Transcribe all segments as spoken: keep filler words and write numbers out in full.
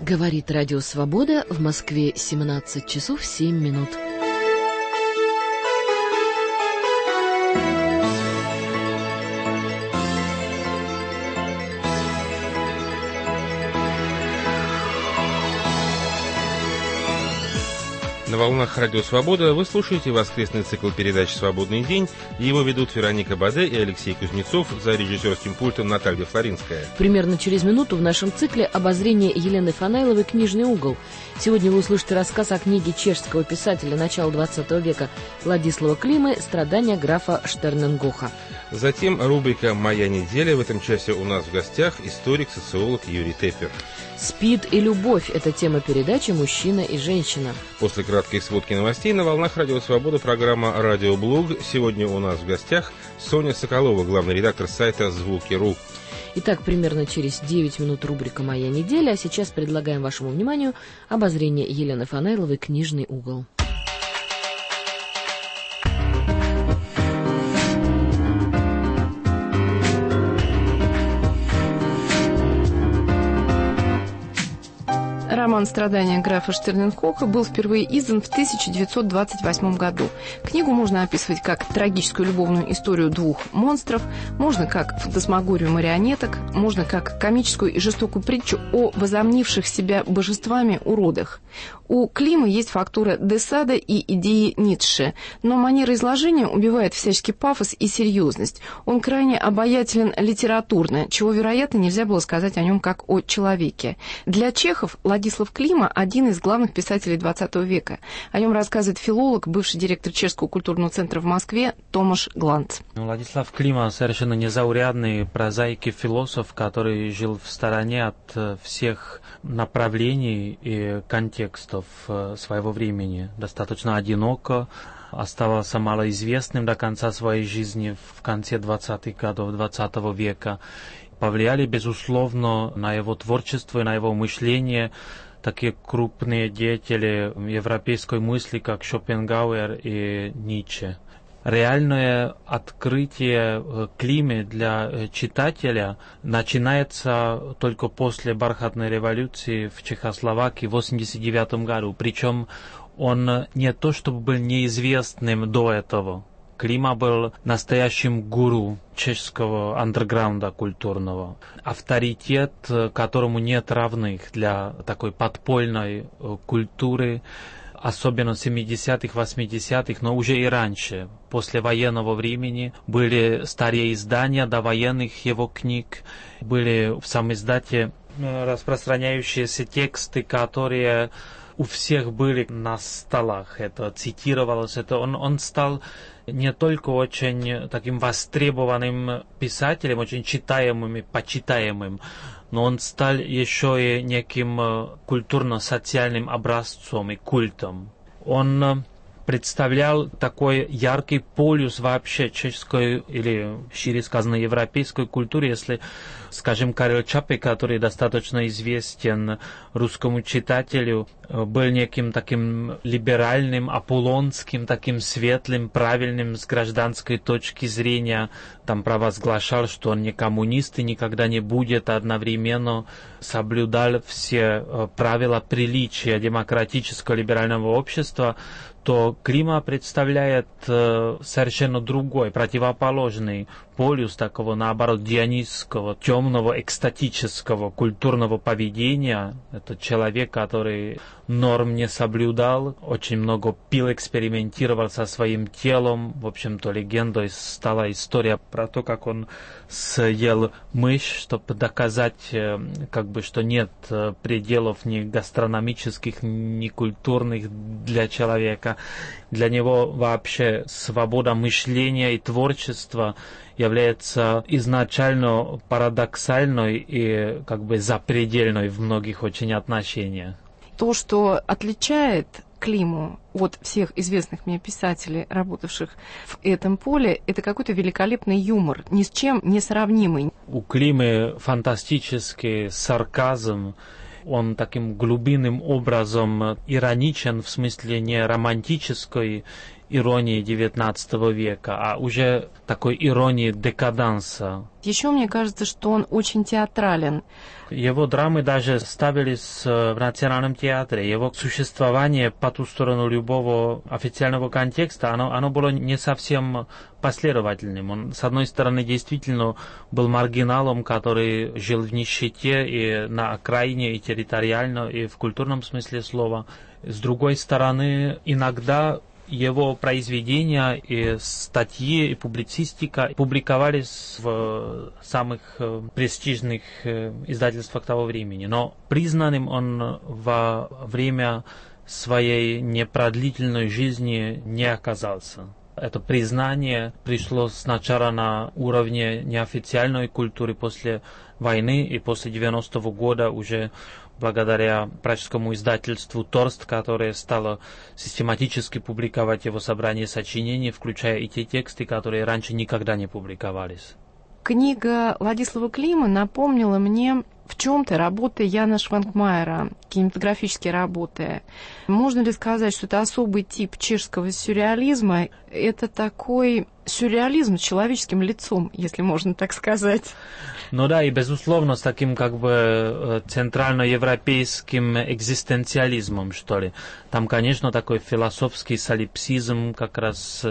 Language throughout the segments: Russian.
Говорит Радио Свобода, в Москве семнадцать часов семь минут. На волнах Радио Свобода вы слушаете воскресный цикл передач «Свободный день». Его ведут Вероника Баде и Алексей Кузнецов, за режиссерским пультом Наталья Флоринская. Примерно через минуту в нашем цикле обозрение Елены Фанайловой «Книжный угол». Сегодня вы услышите рассказ о книге чешского писателя начала двадцатого века Ладислава Климы «Страдания графа Штерненгоха». Затем рубрика «Моя неделя». В этом часе у нас в гостях историк, социолог Юрий Теппер. «Спид и любовь» — это тема передачи «Мужчина и женщина». После краткой сводки новостей на волнах Радио Свобода программа «Радиоблог». Сегодня у нас в гостях Соня Соколова, главный редактор сайта «Звуки.ру». Итак, примерно через девять минут рубрика «Моя неделя», а сейчас предлагаем вашему вниманию обозрение Елены Фанайловой «Книжный угол». Роман «Страдания графа Штерненгоха» был впервые издан в тысяча девятьсот двадцать восьмом году. Книгу можно описывать как трагическую любовную историю двух монстров, можно как фантасмагорию марионеток, можно как комическую и жестокую притчу о возомнивших себя божествами уродах. У Климы есть фактура де Сада и идеи Ницше, но манера изложения убивает всяческий пафос и серьезность. Он крайне обаятелен литературно, чего, вероятно, нельзя было сказать о нем как о человеке. Для чехов Владислав Клима – один из главных писателей двадцатого века. О нем рассказывает филолог, бывший директор Чешского культурного центра в Москве Томаш Гланц. Владислав Клима совершенно незаурядный прозаик и философ, который жил в стороне от всех направлений и контекстов своего времени. Достаточно одиноко, оставался малоизвестным до конца своей жизни в конце двадцатых годов двадцатого века. Повлияли, безусловно, на его творчество и на его мышление такие крупные деятели европейской мысли, как Шопенгауэр и Ницше. Реальное открытие Климы для читателя начинается только после бархатной революции в Чехословакии в восемьдесят девятом году. Причем он не то чтобы был неизвестным до этого. Клима был настоящим гуру чешского андерграунда культурного. Авторитет, которому нет равных для такой подпольной культуры, особенно в семидесятых, восьмидесятых, но уже и раньше. После военного времени были старые издания довоенных его книг, были в самиздате распространяющиеся тексты, которые у всех были на столах. Это цитировалось, это он, он стал не только очень таким востребованным писателем, очень читаемым и почитаемым, но он стал еще и неким культурно-социальным образцом и культом. Он представлял такой яркий полюс вообще чешской или, шире сказано, европейской культуры, если, скажем, Карел Чапек, который достаточно известен русскому читателю, был неким таким либеральным, аполлонским, таким светлым, правильным с гражданской точки зрения, там провозглашал, что он не коммунист и никогда не будет, одновременно соблюдал все правила приличия демократического либерального общества, то Клима представляет э, совершенно другой, противоположный полюс такого, наоборот, дионисского, темного, экстатического, культурного поведения. Это человек, который норм не соблюдал, очень много пил, экспериментировал со своим телом. В общем-то, легендой стала история про то, как он съел мышь, чтобы доказать, э, как бы, что нет э, пределов ни гастрономических, ни культурных для человека. Для него вообще свобода мышления и творчества является изначально парадоксальной и как бы запредельной в многих очень отношениях. То, что отличает Климу от всех известных мне писателей, работавших в этом поле, это какой-то великолепный юмор, ни с чем не сравнимый. У Климы фантастический сарказм. Он таким глубинным образом ироничен, в смысле не романтической иронии девятнадцатого века, а уже такой иронии декаданса. Еще мне кажется, что он очень театрален. Его драмы даже ставились в Национальном театре. Его существование по ту сторону любого официального контекста, оно, оно было не совсем последовательным. Он, с одной стороны, действительно был маргиналом, который жил в нищете и на окраине, и территориально, и в культурном смысле слова. С другой стороны, иногда его произведения и статьи, и публицистика публиковались в самых престижных издательствах того времени. Но признанным он во время своей непродлительной жизни не оказался. Это признание пришло сначала на уровне неофициальной культуры после войны, и после девяностого года уже благодаря пражскому издательству Торст, которое стало систематически публиковать его собрание сочинений, включая и те тексты, которые раньше никогда не публиковались. Книга Владислава Климы напомнила мне в чем-то работы Яна Швангмайера, кинематографические работы. Можно ли сказать, что это особый тип чешского сюрреализма? Это такой сюрреализм с человеческим лицом, если можно так сказать. Ну да, и безусловно с таким как бы центральноевропейским экзистенциализмом, что ли. Там, конечно, такой философский солипсизм, как раз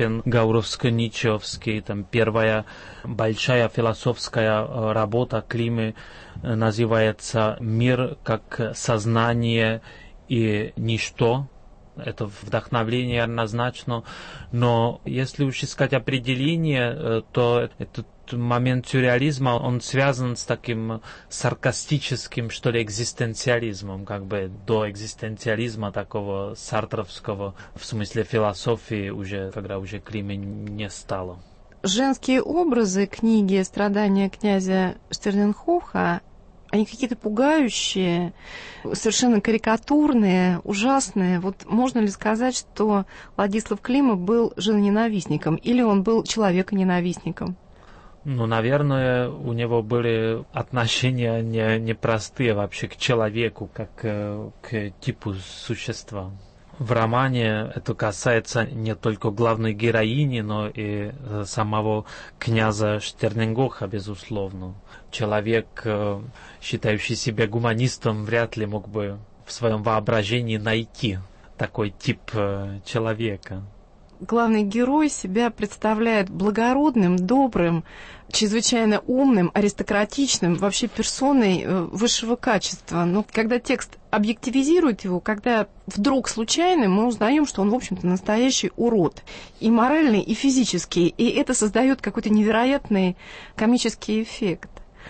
шопенгауровско-ницшеовский, там первая большая философская работа Климы называется «Мир как сознание и ничто». Это вдохновление однозначно, но если уж искать определение, то этот момент сюрреализма, он связан с таким саркастическим, что ли, экзистенциализмом, как бы до экзистенциализма такого сартровского, в смысле философии, уже, когда уже Климы не стало. Женские образы книги «Страдания князя Штерненхофа», они какие-то пугающие, совершенно карикатурные, ужасные. Вот можно ли сказать, что Владислав Клима был женоненавистником или он был человеконенавистником? Ну, наверное, у него были отношения не, непростые вообще к человеку, как э, к типу существа. В романе это касается не только главной героини, но и самого князя Штерненгофа, безусловно. Человек, считающий себя гуманистом, вряд ли мог бы в своем воображении найти такой тип человека. Главный герой себя представляет благородным, добрым, чрезвычайно умным, аристократичным, вообще персоной высшего качества. Но когда текст объективизирует его, когда вдруг случайно мы узнаем, что он, в общем-то, настоящий урод. И моральный, и физический. И это создает какой-то невероятный комический эффект.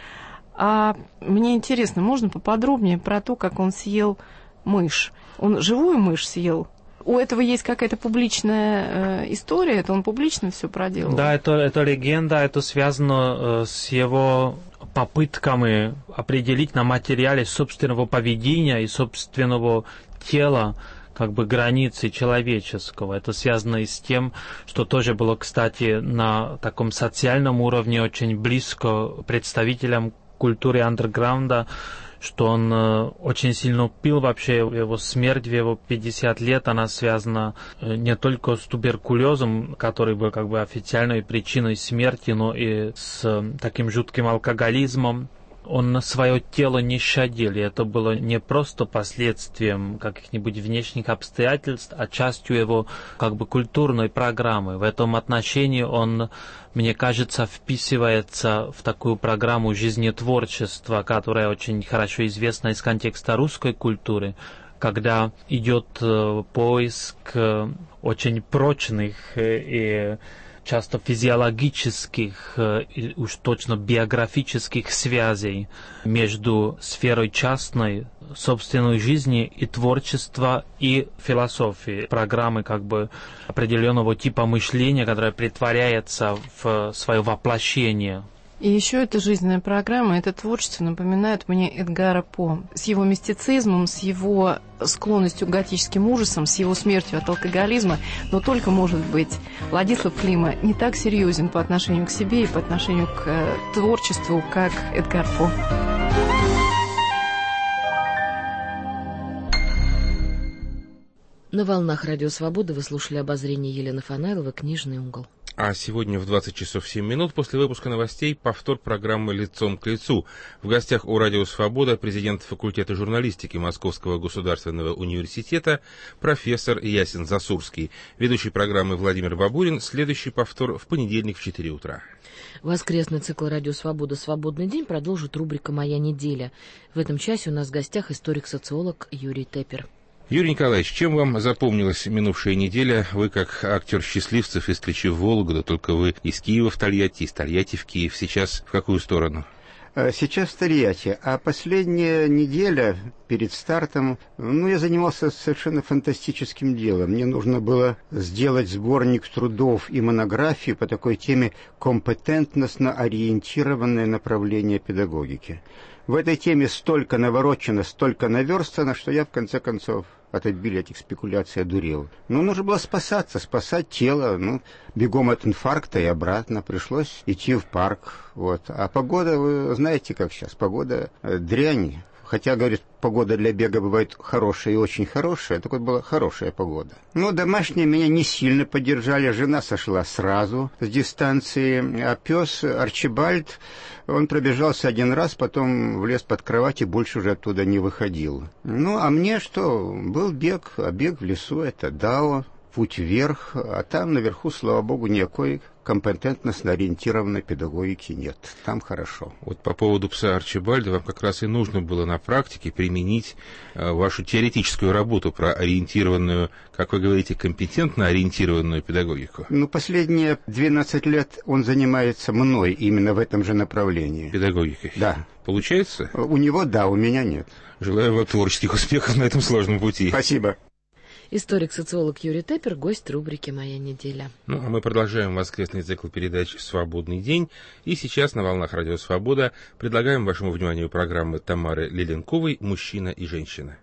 А мне интересно, можно поподробнее про то, как он съел мышь? Он живую мышь съел? У этого есть какая-то публичная э, история, это он публично все проделал? Да, это, это легенда, это связано э, с его попытками определить на материале собственного поведения и собственного тела как бы границы человеческого. Это связано и с тем, что тоже было, кстати, на таком социальном уровне очень близко представителям культуры андерграунда, что он э, очень сильно пил вообще, его смерть в его пятьдесят лет, она связана э, не только с туберкулезом, который был как бы официальной причиной смерти, но и с э, таким жутким алкоголизмом. Он свое тело не щадил, и это было не просто последствием каких-нибудь внешних обстоятельств, а частью его как бы культурной программы. В этом отношении он, мне кажется, вписывается в такую программу жизнетворчества, которая очень хорошо известна из контекста русской культуры, когда идет поиск очень прочных и часто физиологических и уж точно биографических связей между сферой частной, собственной жизни и творчества и философии. Программы как бы определенного типа мышления, которая претворяется в свое воплощение. И еще эта жизненная программа, это творчество напоминает мне Эдгара По. С его мистицизмом, с его склонностью к готическим ужасам, с его смертью от алкоголизма. Но только, может быть, Владислав Клима не так серьезен по отношению к себе и по отношению к творчеству, как Эдгар По. На волнах Радио Свобода вы слушали обозрение Елены Фанайловой «Книжный угол». А сегодня в двадцать часов семь минут после выпуска новостей повтор программы «Лицом к лицу». В гостях у Радио Свобода президент факультета журналистики Московского государственного университета профессор Ясин Засурский. Ведущий программы Владимир Бабурин. Следующий повтор в понедельник в четыре утра. Воскресный цикл «Радио Свобода. Свободный день» продолжит рубрика «Моя неделя». В этом часе у нас в гостях историк-социолог Юрий Теппер. Юрий Николаевич, чем вам запомнилась минувшая неделя? Вы как актер «Счастливцев» из Кричи в Вологду, только вы из Киева в Тольятти, из Тольятти в Киев. Сейчас в какую сторону? Сейчас в Тольятти. А последняя неделя перед стартом, ну, я занимался совершенно фантастическим делом. Мне нужно было сделать сборник трудов и монографии по такой теме «Компетентностно-ориентированное направление педагогики». В этой теме столько наворочено, столько наверстано, что я, в конце концов, от обилия этих спекуляций одурел. Ну, нужно было спасаться, спасать тело. Ну, бегом от инфаркта и обратно. Пришлось идти в парк. Вот. А погода, вы знаете, как сейчас, погода э, дрянь. Хотя, говорит, погода для бега бывает хорошая и очень хорошая. Так вот, была хорошая погода. Но домашние меня не сильно поддержали. Жена сошла сразу с дистанции. А пес Арчибальд, он пробежался один раз, потом влез под кровать и больше уже оттуда не выходил. Ну, а мне что? Был бег, а бег в лесу — это дао, путь вверх. А там наверху, слава богу, никакой компетентностно-ориентированной педагогики нет. Там хорошо. Вот по поводу пса Арчибальда вам как раз и нужно было на практике применить э, вашу теоретическую работу про ориентированную, как вы говорите, компетентно-ориентированную педагогику. Ну, последние двенадцать лет он занимается мной именно в этом же направлении. Педагогикой? Да. Получается? У него да, у меня нет. Желаю вам творческих успехов на этом сложном пути. Спасибо. Историк-социолог Юрий Теппер, гость рубрики «Моя неделя». Ну, а мы продолжаем воскресный цикл передач «Свободный день». И сейчас на волнах Радио Свобода предлагаем вашему вниманию программы Тамары Леленковой «Мужчина и женщина».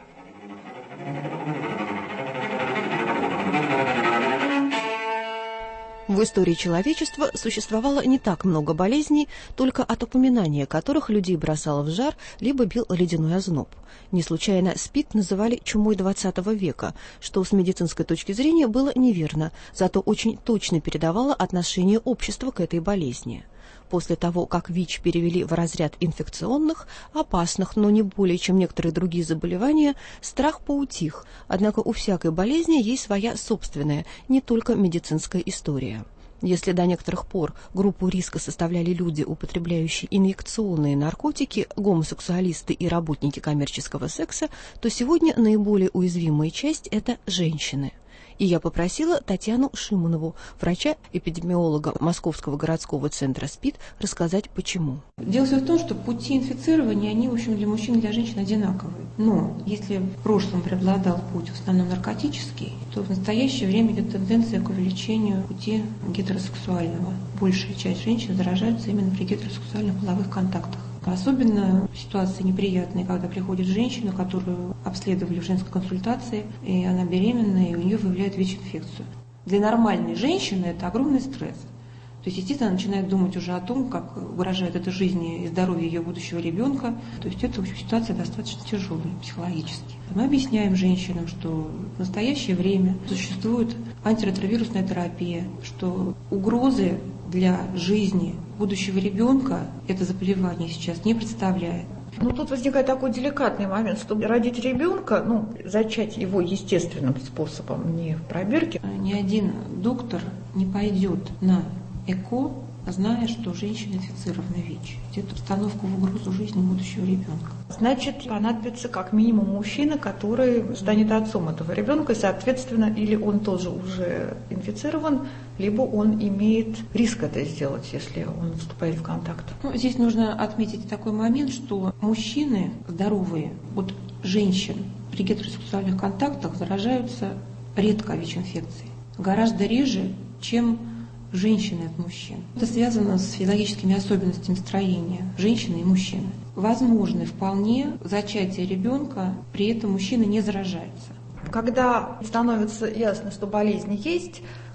В истории человечества существовало не так много болезней, только от упоминания которых людей бросало в жар, либо бил ледяной озноб. Не случайно СПИД называли чумой двадцатого века, что с медицинской точки зрения было неверно, зато очень точно передавало отношение общества к этой болезни. После того, как ВИЧ перевели в разряд инфекционных, опасных, но не более, чем некоторые другие заболевания, страх поутих, однако у всякой болезни есть своя собственная, не только медицинская история. Если до некоторых пор группу риска составляли люди, употребляющие инъекционные наркотики, гомосексуалисты и работники коммерческого секса, то сегодня наиболее уязвимая часть – это женщины. И я попросила Татьяну Шимонову, врача-эпидемиолога Московского городского центра СПИД, рассказать, почему. Дело все в том, что пути инфицирования, они, в общем, для мужчин и для женщин одинаковые. Но если в прошлом преобладал путь в основном наркотический, то в настоящее время идет тенденция к увеличению пути гетеросексуального. Большая часть женщин заражаются именно при гетеросексуальных половых контактах. Особенно ситуации неприятные, когда приходит женщина, которую обследовали в женской консультации, и она беременна, и у нее выявляют ВИЧ-инфекцию. Для нормальной женщины это огромный стресс. То есть, естественно, она начинает думать уже о том, как угрожает это жизни и здоровью ее будущего ребенка. То есть это, в общем, ситуация достаточно тяжелая психологически. Мы объясняем женщинам, что в настоящее время существует антиретровирусная терапия, что угрозы для жизни будущего ребенка это заболевание сейчас не представляет. Ну, тут возникает такой деликатный момент, чтобы родить ребенка, ну, зачать его естественным способом, не в пробирке. Ни один доктор не пойдет на ЭКО, зная, что женщина инфицирована ВИЧ. Это установка в угрозу жизни будущего ребенка. Значит, понадобится как минимум мужчина, который станет отцом этого ребенка, и, соответственно, или он тоже уже инфицирован, либо он имеет риск это сделать, если он вступает в контакт. Ну, здесь нужно отметить такой момент, что мужчины здоровые от женщин при гетеросексуальных контактах заражаются редко ВИЧ-инфекцией. Гораздо реже, чем женщины от мужчин. Это связано с физиологическими особенностями строения женщины и мужчины. Возможно вполне зачатие ребенка, при этом мужчина не заражается. Когда становится ясно, что болезнь есть,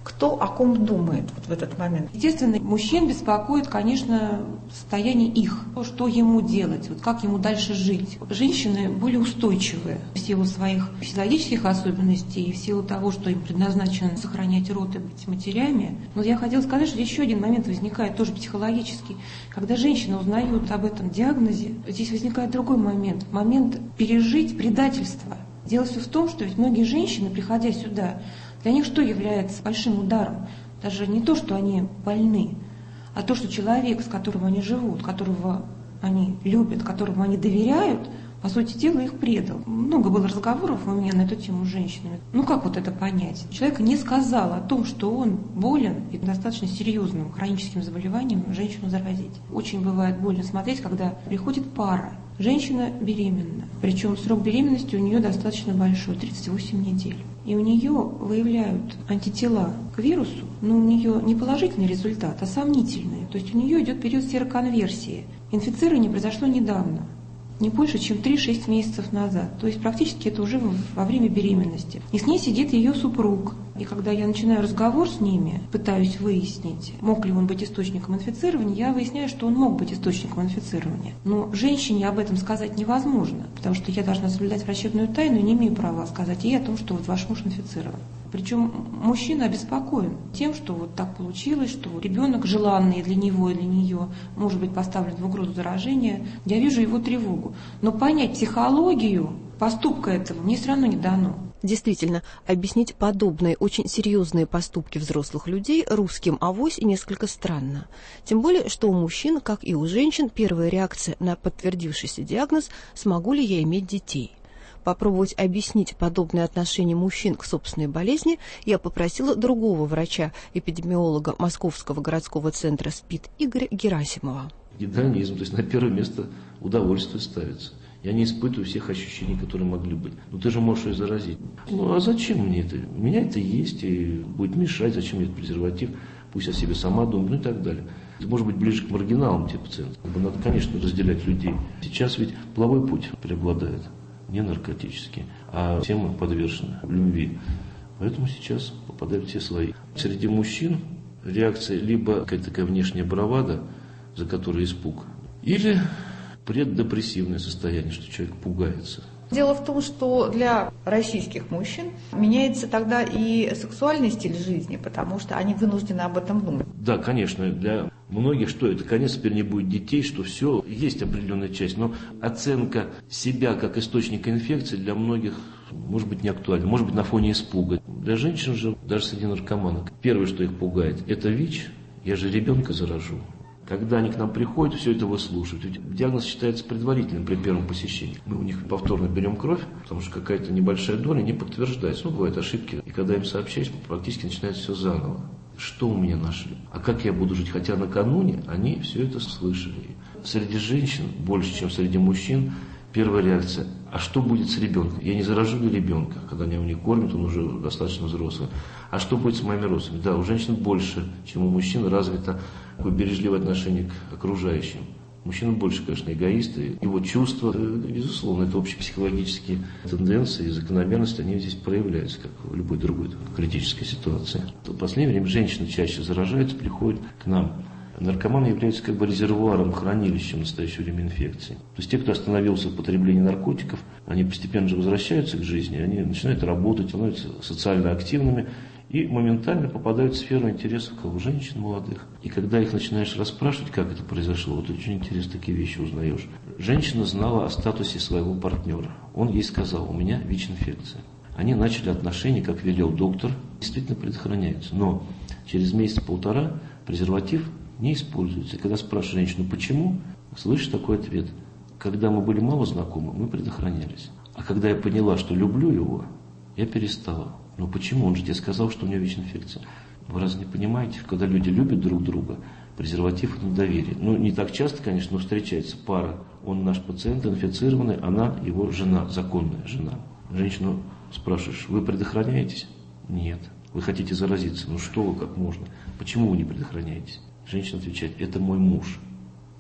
кто о ком думает вот в этот момент? Естественно, мужчин беспокоит, конечно, состояние их, что ему делать, вот как ему дальше жить. Женщины более устойчивые в силу своих физиологических особенностей и в силу того, что им предназначено сохранять род и быть матерями. Но я хотела сказать, что еще один момент возникает, тоже психологический. Когда женщина узнает об этом диагнозе, здесь возникает другой момент. Момент пережить предательство. Дело все в том, что ведь многие женщины, приходя сюда, для них что является большим ударом? Даже не то, что они больны, а то, что человек, с которым они живут, которого они любят, которому они доверяют, по сути дела, их предал. Много было разговоров у меня на эту тему с женщинами. Ну как вот это понять? Человек не сказал о том, что он болен и достаточно серьезным хроническим заболеванием женщину заразить. Очень бывает больно смотреть, когда приходит пара. Женщина беременна, причем срок беременности у нее достаточно большой, тридцать восемь недель. И у нее выявляют антитела к вирусу, но у нее не положительный результат, а сомнительный. То есть у нее идет период сероконверсии. Инфицирование произошло недавно, не больше, чем три-шесть месяцев назад. То есть практически это уже во время беременности. И с ней сидит ее супруг. И когда я начинаю разговор с ними, пытаюсь выяснить, мог ли он быть источником инфицирования, я выясняю, что он мог быть источником инфицирования. Но женщине об этом сказать невозможно, потому что я должна соблюдать врачебную тайну и не имею права сказать ей о том, что вот ваш муж инфицирован. Причем мужчина обеспокоен тем, что вот так получилось, что ребенок желанный для него и для нее может быть поставлен в угрозу заражения. Я вижу его тревогу. Но понять психологию поступка этого мне все равно не дано. Действительно, объяснить подобные очень серьезные поступки взрослых людей русским авось несколько странно. Тем более, что у мужчин, как и у женщин, первая реакция на подтвердившийся диагноз «смогу ли я иметь детей?». Попробовать объяснить подобное отношение мужчин к собственной болезни я попросила другого врача, эпидемиолога Московского городского центра СПИД Игоря Герасимова. Гедонизм, то есть на первое место удовольствие ставится. Я не испытываю всех ощущений, которые могли быть. Ну ты же можешь ее заразить. Ну а зачем мне это? У меня это есть и будет мешать. Зачем мне этот презерватив? Пусть о себе сама думает, ну и так далее. Это может быть ближе к маргиналам те пациенты. Надо, конечно, разделять людей. Сейчас ведь половой путь преобладает, не наркотический, а все мы подвержены любви. Поэтому сейчас попадают все свои. Среди мужчин реакция либо какая-то такая внешняя бравада, за которой испуг, или преддепрессивное состояние, что человек пугается. Дело в том, что для российских мужчин меняется тогда и сексуальный стиль жизни, потому что они вынуждены об этом думать. Да, конечно, для многих, что это, конец теперь не будет детей, что все, есть определенная часть, но оценка себя как источника инфекции для многих может быть не актуальна, может быть на фоне испуга. Для женщин же, даже среди наркоманок, первое, что их пугает, это ВИЧ, я же ребенка заражу. Когда они к нам приходят, все это выслушивают. Ведь диагноз считается предварительным при первом посещении. Мы у них повторно берем кровь, потому что какая-то небольшая доля не подтверждается. Ну, бывают ошибки. И когда им сообщаешь, практически начинается все заново. Что у меня нашли? А как я буду жить? Хотя накануне они все это слышали. Среди женщин, больше, чем среди мужчин, первая реакция: а что будет с ребенком? Я не заражу ли ребенка, когда они его не кормят, он уже достаточно взрослый. А что будет с моими родственниками? Да, у женщин больше, чем у мужчин, развито такое бережливое отношение к окружающим. Мужчина больше, конечно, эгоисты. Его чувства, безусловно, это общепсихологические тенденции и закономерности, они здесь проявляются, как в любой другой критической ситуации. В последнее время женщины чаще заражаются, приходят к нам. Наркоманы являются как бы резервуаром, хранилищем в настоящее время инфекции. То есть те, кто остановился в потреблении наркотиков, они постепенно же возвращаются к жизни, они начинают работать, становятся социально активными и моментально попадают в сферу интересов у женщин молодых. И когда их начинаешь расспрашивать, как это произошло, вот очень интересно такие вещи узнаешь. Женщина знала о статусе своего партнера. Он ей сказал: у меня ВИЧ-инфекция. Они начали отношения, как велел доктор, действительно предохраняются. Но через месяц-полтора презерватив не используется. И когда спрашиваешь женщину, почему, слышишь такой ответ: когда мы были мало знакомы, мы предохранялись. А когда я поняла, что люблю его, я перестала. Но почему? Он же тебе сказал, что у него ВИЧ-инфекция. Вы разве не понимаете, когда люди любят друг друга, презерватив – это доверие. Ну, не так часто, конечно, но встречается пара. Он наш пациент, инфицированный, она его жена, законная жена. Женщину спрашиваешь: вы предохраняетесь? Нет. Вы хотите заразиться? Ну что вы, как можно? Почему вы не предохраняетесь? Женщина отвечает: это мой муж.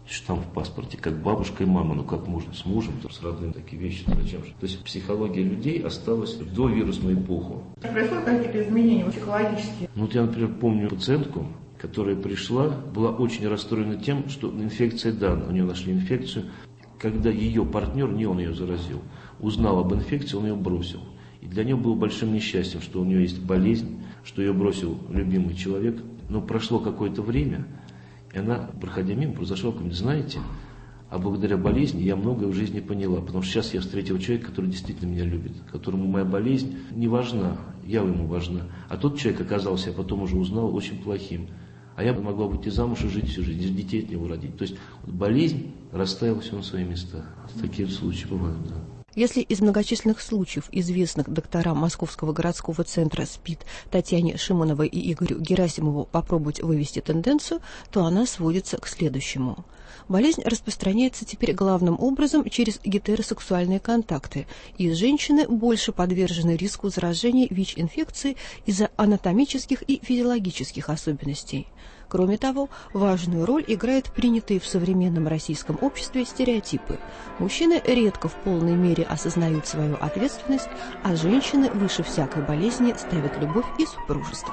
штамп в паспорте, как бабушка и мама, ну как можно с мужем, то с родным, такие вещи. Зачем же? То есть психология людей осталась в довирусную эпоху. Происходят какие-то изменения психологические? Ну вот я, например, помню пациентку, которая пришла, была очень расстроена тем, что инфекция, да, у нее нашли инфекцию. Когда ее партнер, не он ее заразил, узнал об инфекции, он ее бросил. И для нее было большим несчастьем, что у нее есть болезнь, что ее бросил любимый человек. Но прошло какое-то время, и она, проходя мимо, произошла, говорит, знаете, а благодаря болезни я многое в жизни поняла, потому что сейчас я встретил человека, который действительно меня любит, которому моя болезнь не важна, я ему важна. А тот человек оказался, я потом уже узнал, очень плохим. А я бы могла выйти замуж и жить всю жизнь, детей от него родить. То есть вот болезнь расставила все на свои места. Такие случаи бывают, да. Если из многочисленных случаев, известных докторам Московского городского центра СПИД Татьяне Шимоновой и Игорю Герасимову, попробовать вывести тенденцию, то она сводится к следующему. Болезнь распространяется теперь главным образом через гетеросексуальные контакты, и женщины больше подвержены риску заражения ВИЧ-инфекцией из-за анатомических и физиологических особенностей. Кроме того, важную роль играют принятые в современном российском обществе стереотипы. Мужчины редко в полной мере осознают свою ответственность, а женщины выше всякой болезни ставят любовь и супружество.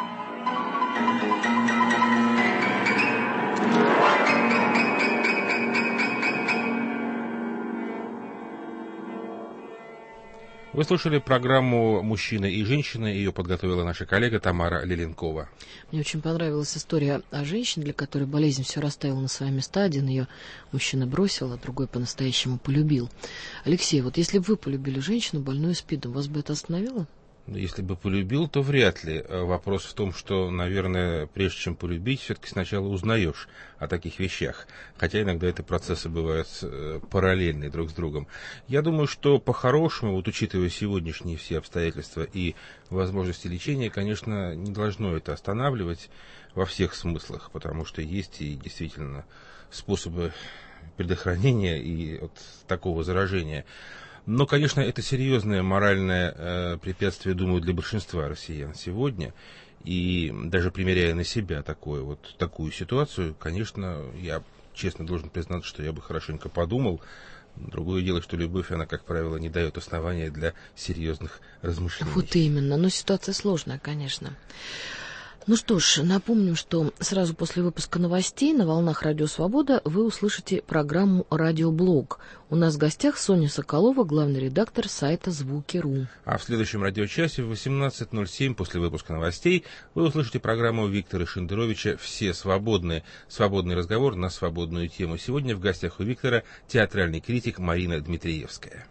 Вы слушали программу «Мужчина и женщина». Ее подготовила наша коллега Тамара Леленкова. Мне очень понравилась история о женщине, для которой болезнь все расставила на свои места. Один ее мужчина бросил, а другой по-настоящему полюбил. Алексей, вот если бы вы полюбили женщину, больную СПИДом, вас бы это остановило? Если бы полюбил, то вряд ли. Вопрос в том, что, наверное, прежде чем полюбить, все-таки сначала узнаешь о таких вещах. Хотя иногда эти процессы бывают параллельны друг с другом. Я думаю, что по-хорошему, вот учитывая сегодняшние все обстоятельства и возможности лечения, конечно, не должно это останавливать во всех смыслах, потому что есть и действительно способы предохранения и от такого заражения. Но, конечно, это серьезное моральное э, препятствие, думаю, для большинства россиян сегодня. И даже примеряя на себя такое, вот, такую ситуацию, конечно, я честно должен признаться, что я бы хорошенько подумал. Другое дело, что любовь, она, как правило, не дает основания для серьезных размышлений. Вот именно, но ситуация сложная, конечно. Ну что ж, напомним, что сразу после выпуска новостей на волнах Радио Свобода вы услышите программу «Радиоблог». У нас в гостях Соня Соколова, главный редактор сайта «Звуки.ру». А в следующем радиочасе в восемнадцать ноль семь после выпуска новостей вы услышите программу Виктора Шендеровича «Все свободны». Свободный разговор на свободную тему. Сегодня в гостях у Виктора театральный критик Марина Дмитриевская.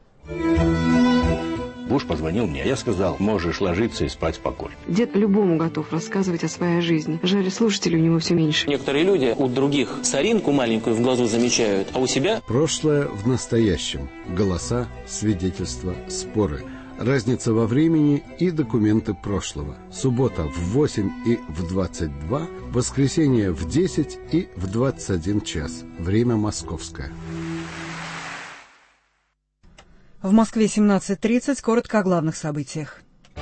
Буш позвонил мне. Я сказал, можешь ложиться и спать спокойно. Дед любому готов рассказывать о своей жизни. Жаль, слушателей у него все меньше. Некоторые люди у других соринку маленькую в глазу замечают, а у себя... Прошлое в настоящем. Голоса, свидетельства, споры. Разница во времени и документы прошлого. Суббота в восемь и в двадцать два, воскресенье в десять и в двадцать один час. Время московское. В Москве семнадцать тридцать. Коротко о главных событиях.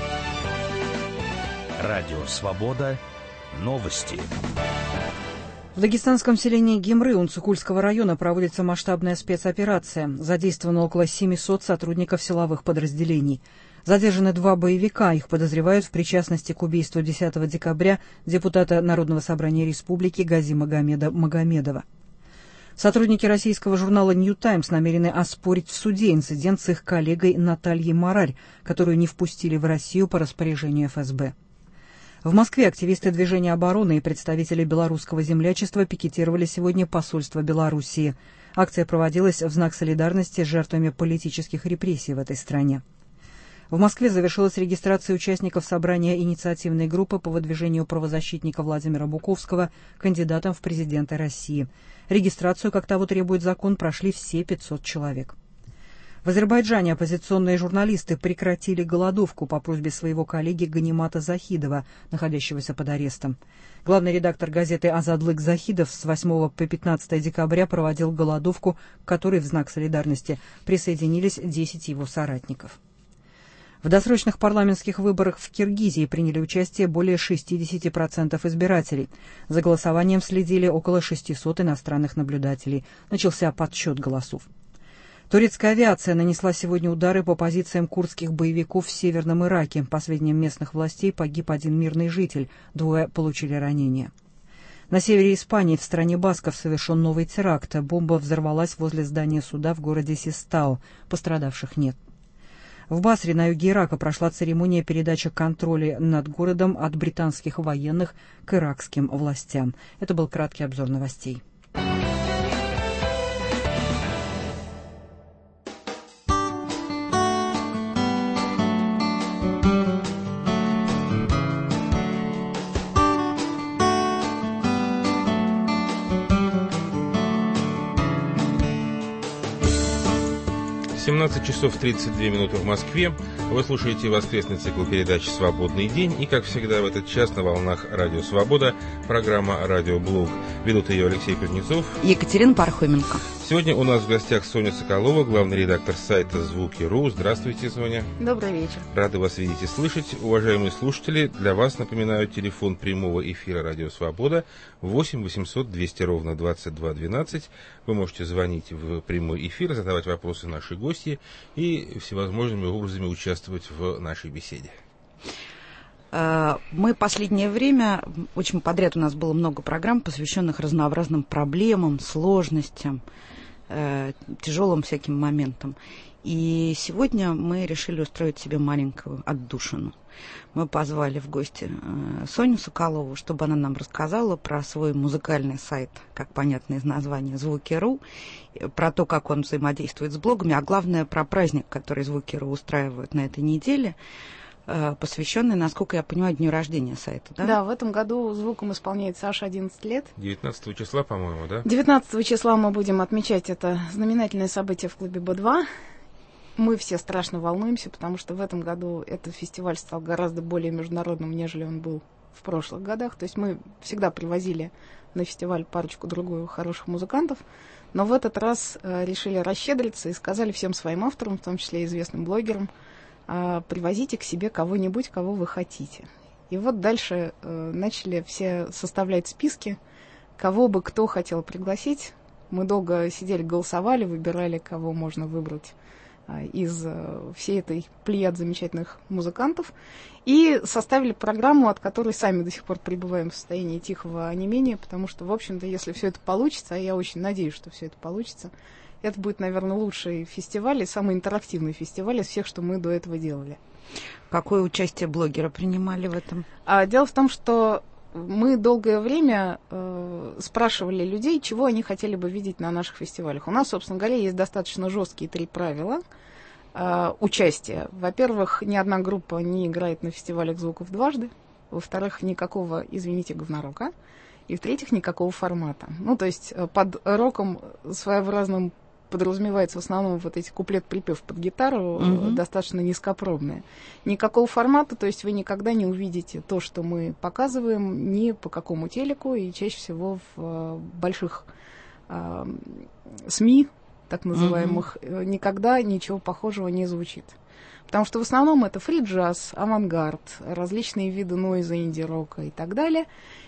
Радио «Свобода». Новости. В дагестанском селении Гимры Унцукульского района проводится масштабная спецоперация. Задействовано около семисот сотрудников силовых подразделений. Задержаны два боевика. Их подозревают в причастности к убийству десятого декабря депутата Народного собрания Республики Гази Магомеда Магомедова. Сотрудники российского журнала «Нью Таймс» намерены оспорить в суде инцидент с их коллегой Натальей Мараль, которую не впустили в Россию по распоряжению эф эс бэ. В Москве активисты движения обороны и представители белорусского землячества пикетировали сегодня посольство Белоруссии. Акция проводилась в знак солидарности с жертвами политических репрессий в этой стране. В Москве завершилась регистрация участников собрания инициативной группы по выдвижению правозащитника Владимира Буковского кандидатом в президенты России. Регистрацию, как того требует закон, прошли все пятьсот человек. В Азербайджане оппозиционные журналисты прекратили голодовку по просьбе своего коллеги Ганимата Захидова, находящегося под арестом. Главный редактор газеты «Азадлык» Захидов с восьмого по пятнадцатое декабря проводил голодовку, к которой в знак солидарности присоединились десять его соратников. В досрочных парламентских выборах в Киргизии приняли участие более шестьдесят процентов избирателей. За голосованием следили около шестисот иностранных наблюдателей. Начался подсчет голосов. Турецкая авиация нанесла сегодня удары по позициям курдских боевиков в Северном Ираке. По сведениям местных властей, погиб один мирный житель, двое получили ранения. На севере Испании, в стране басков, совершен новый теракт. Бомба взорвалась возле здания суда в городе Систау. Пострадавших нет. В Басре на юге Ирака прошла церемония передачи контроля над городом от британских военных к иракским властям. Это был краткий обзор новостей. семнадцать часов тридцать две минуты в Москве. Вы слушаете воскресный цикл передач «Свободный день». И, как всегда, в этот час на волнах Радио Свобода программа «Радиоблог». Ведут ее Алексей Кузнецов и Екатерина Пархоменко. Сегодня у нас в гостях Соня Соколова, главный редактор сайта «Звуки.ру». Здравствуйте, Соня. Добрый вечер. Рады вас видеть и слышать. Уважаемые слушатели, для вас напоминаю телефон прямого эфира «Радио Свобода» восемь восемьсот двести ровно двадцать два двенадцать. Вы можете звонить в прямой эфир, задавать вопросы нашей гости и всевозможными образами участвовать в нашей беседе. Мы последнее время, очень подряд у нас было много программ, посвященных разнообразным проблемам, сложностям, тяжелым всяким моментам. И сегодня мы решили устроить себе маленькую отдушину. Мы позвали в гости Соню Соколову, чтобы она нам рассказала про свой музыкальный сайт, как понятно из названия, «Звуки.ру», про то, как он взаимодействует с блогами, а главное, про праздник, который «Звуки.ру» устраивают на этой неделе, посвященный, насколько я понимаю, дню рождения сайта, да? Да, в этом году звуком исполняется аж одиннадцать лет. девятнадцатого числа, по-моему, да? девятнадцатого числа мы будем отмечать это знаменательное событие в клубе Бэ два. Мы все страшно волнуемся, потому что в этом году этот фестиваль стал гораздо более международным, нежели он был в прошлых годах. То есть мы всегда привозили на фестиваль парочку-другую хороших музыкантов, но в этот раз э, решили расщедриться и сказали всем своим авторам, в том числе известным блогерам, э, привозите к себе кого-нибудь, кого вы хотите. И вот дальше э, начали все составлять списки, кого бы кто хотел пригласить. Мы долго сидели, голосовали, выбирали, кого можно выбрать из всей этой плеяд замечательных музыкантов, и составили программу, от которой сами до сих пор пребываем в состоянии тихого онемения, потому что, в общем-то, если все это получится, а я очень надеюсь, что все это получится, это будет, наверное, лучший фестиваль и самый интерактивный фестиваль из всех, что мы до этого делали. Какое участие блогеры принимали в этом? А, дело в том, что мы долгое время э, спрашивали людей, чего они хотели бы видеть на наших фестивалях. У нас, собственно говоря, есть достаточно жесткие три правила э, участия. Во-первых, ни одна группа не играет на фестивалях звуков дважды. Во-вторых, никакого, извините, говнорока. И в-третьих, никакого формата. Ну, то есть под роком своеобразным подразумевается в основном вот эти куплет-припев под гитару, mm-hmm. достаточно низкопробные. Никакого формата, то есть вы никогда не увидите то, что мы показываем, ни по какому телеку, и чаще всего в э, больших э, СМИ, так называемых, mm-hmm. никогда ничего похожего не звучит. Потому что в основном это фри-джаз, авангард, различные виды нойза, инди-рока и так далее.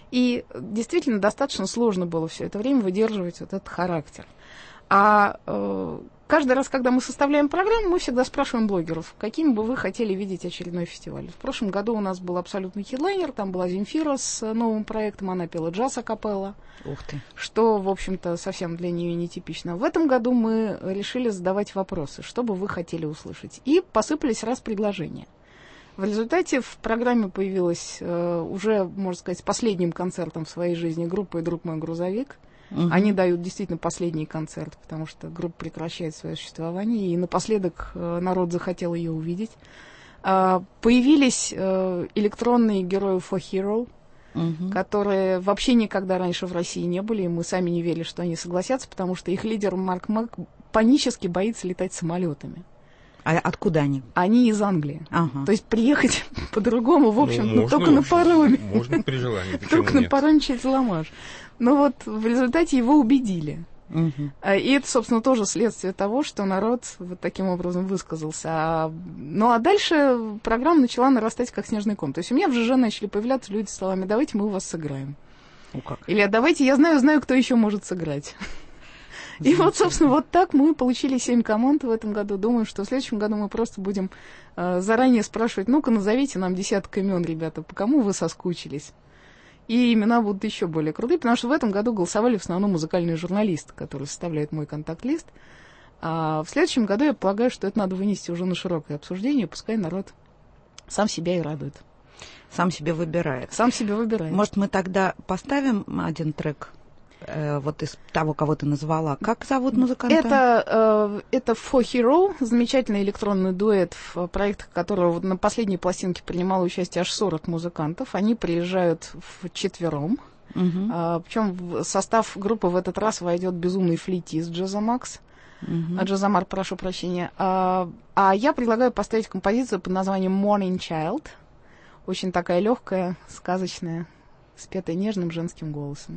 И действительно достаточно сложно было все это время выдерживать вот этот характер. А э, каждый раз, когда мы составляем программу, мы всегда спрашиваем блогеров, каким бы вы хотели видеть очередной фестиваль. В прошлом году у нас был абсолютный хедлайнер, там была Земфира с новым проектом, она пела джаз а-капелла. Ух ты. Что, в общем-то, совсем для нее нетипично. В этом году мы решили задавать вопросы, что бы вы хотели услышать. И посыпались раз предложения. В результате в программе появилась э, уже, можно сказать, с последним концертом в своей жизни группа «И друг мой грузовик». Uh-huh. Они дают действительно последний концерт, потому что группа прекращает свое существование, и напоследок э, народ захотел ее увидеть. Э, появились э, электронные герои For Hero, uh-huh. которые вообще никогда раньше в России не были, и мы сами не верили, что они согласятся, потому что их лидер Марк Мак панически боится летать самолетами. А откуда они? Они из Англии. Ага. То есть приехать по-другому, в общем, ну, ну только на пароме. Можно при желании. Только на пароме через Ла-Манш. Но вот в результате его убедили. Uh-huh. И это, собственно, тоже следствие того, что народ вот таким образом высказался. Ну, а дальше программа начала нарастать как снежный ком. То есть у меня в ЖЖ начали появляться люди с словами: давайте мы у вас сыграем. Ну, как? Или давайте, я знаю, знаю, кто еще может сыграть. И вот, собственно, вот так мы получили семь команд в этом году. Думаю, что в следующем году мы просто будем э, заранее спрашивать: ну-ка, назовите нам десяток имен, ребята, по кому вы соскучились. И имена будут еще более крутые, потому что в этом году голосовали в основном музыкальные журналисты, которые составляют мой контакт-лист. А в следующем году я полагаю, что это надо вынести уже на широкое обсуждение, пускай народ сам себя и радует. Сам себе выбирает. Сам себе выбирает. Может, мы тогда поставим один трек э, вот из того, кого ты назвала? Как зовут музыканта? Это, э, это For Hero, замечательный электронный дуэт, в проектах которого вот на последней пластинке принимало участие аж сорок музыкантов. Они приезжают вчетвером. Uh-huh. А, причем в состав группы в этот раз войдет безумный флейтист Джазамакс. Uh-huh. А, Джазамар, прошу прощения. А, а я предлагаю поставить композицию под названием Morning Child. Очень такая легкая, сказочная, спетая нежным женским голосом.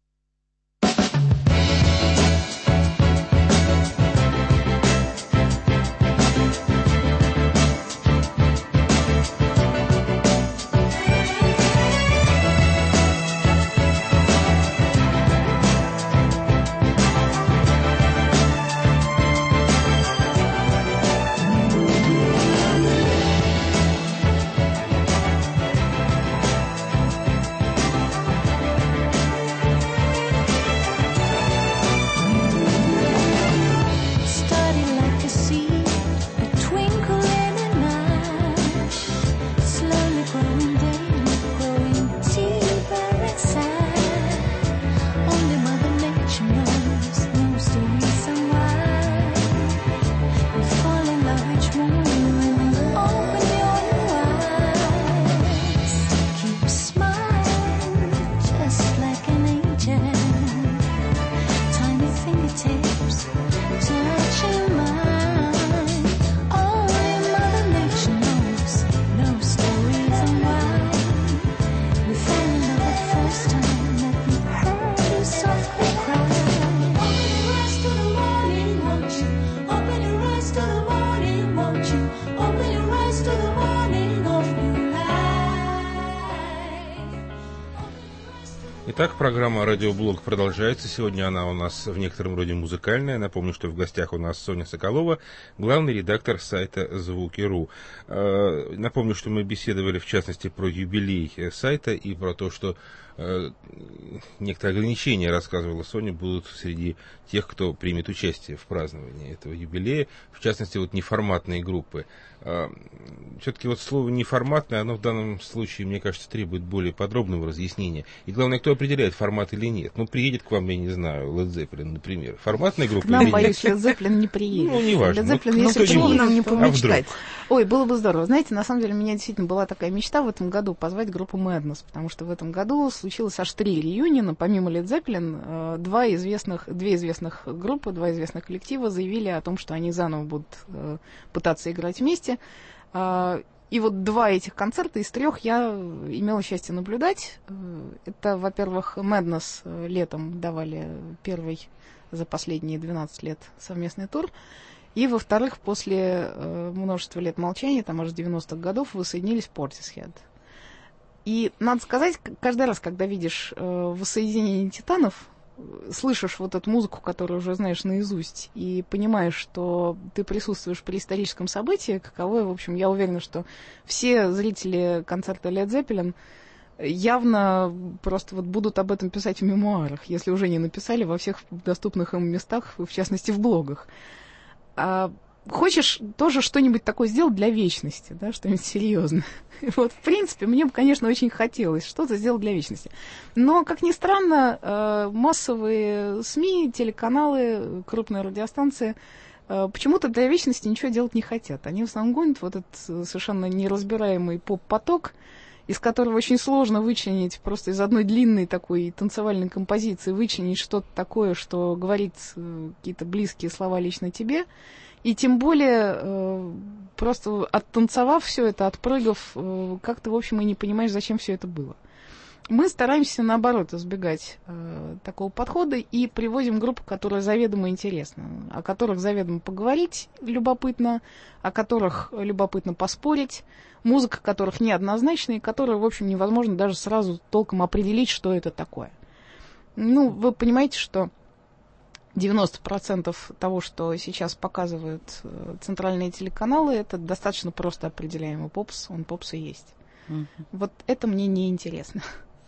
Итак, программа «Радиоблог» продолжается. Сегодня она у нас в некотором роде музыкальная. Напомню, что в гостях у нас Соня Соколова, главный редактор сайта «Звуки точка ру». Напомню, что мы беседовали, в частности, про юбилей сайта и про то, что некоторые ограничения, рассказывала Соня, будут среди тех, кто примет участие в праздновании этого юбилея. В частности, вот неформатные группы. Все-таки вот слово «неформатное», оно в данном случае, мне кажется, требует более подробного разъяснения. И главное, кто определяет, формат или нет. Ну, приедет к вам, я не знаю, Led Zeppelin, например. Форматная группа нам, или боюсь, нет? Led Zeppelin не приедет. Ну, не важно. Led Zeppelin, ну, если почему нам не помечтать? А Ой, было бы здорово. Знаете, на самом деле, у меня действительно была такая мечта в этом году позвать группу Madness, потому что в этом году случилось аж три реюниона. Помимо Led Zeppelin, два известных, две известных группы, два известных коллектива заявили о том, что они заново будут пытаться играть вместе. И вот два этих концерта из трех я имела счастье наблюдать. Это, во-первых, Madness летом давали первый за последние двенадцать лет совместный тур. И, во-вторых, после множества лет молчания, там аж с девяностых годов, воссоединились Portishead. И, надо сказать, каждый раз, когда видишь воссоединение титанов, слышишь вот эту музыку, которую уже знаешь наизусть, и понимаешь, что ты присутствуешь при историческом событии, каковое, в общем, я уверена, что все зрители концерта Led Zeppelin явно просто вот будут об этом писать в мемуарах, если уже не написали во всех доступных им местах, в частности, в блогах. А хочешь тоже что-нибудь такое сделать для вечности, да, что-нибудь серьезное. Вот, в принципе, мне бы, конечно, очень хотелось что-то сделать для вечности. Но, как ни странно, массовые СМИ, телеканалы, крупные радиостанции почему-то для вечности ничего делать не хотят. Они в основном гонят вот этот совершенно неразбираемый поп-поток, из которого очень сложно вычленить просто из одной длинной такой танцевальной композиции, вычленить что-то такое, что говорит какие-то близкие слова лично тебе. И тем более, просто оттанцевав все это, отпрыгав, как-то, в общем, и не понимаешь, зачем все это было. Мы стараемся, наоборот, избегать э, такого подхода и привозим группы, которые заведомо интересны, о которых заведомо поговорить любопытно, о которых любопытно поспорить, музыка которых неоднозначна и которая, в общем, невозможно даже сразу толком определить, что это такое. Ну, вы понимаете, что девяносто процентов того, что сейчас показывают центральные телеканалы, это достаточно просто определяемый попс, он попс и есть. Mm-hmm. Вот это мне не интересно.